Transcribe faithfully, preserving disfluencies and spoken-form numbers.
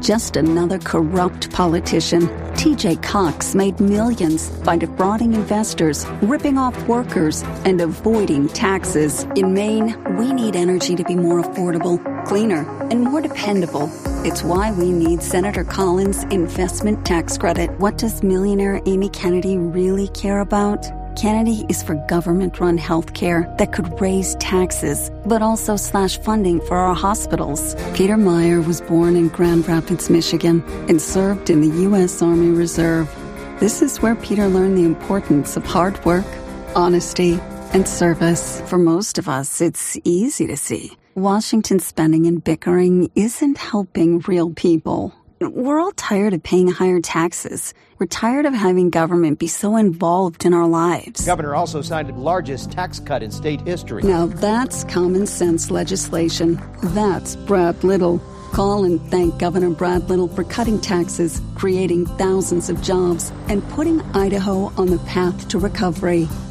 just another corrupt politician. T J Cox made millions by defrauding investors, ripping off workers, and avoiding taxes. In Maine, we need energy to be more affordable, cleaner, and more dependable. It's why we need Senator Collins' investment tax credit. What does millionaire Amy Kennedy really care about? Kennedy is for government-run health care that could raise taxes, but also slash funding for our hospitals. Peter Meyer was born in Grand Rapids, Michigan, and served in the U S Army Reserve. This is where Peter learned the importance of hard work, honesty, and service. For most of us, it's easy to see. Washington's spending and bickering isn't helping real people. We're all tired of paying higher taxes. We're tired of having government be so involved in our lives. Governor also signed the largest tax cut in state history. Now that's common sense legislation. That's Brad Little. Call and thank Governor Brad Little for cutting taxes, creating thousands of jobs, and putting Idaho on the path to recovery.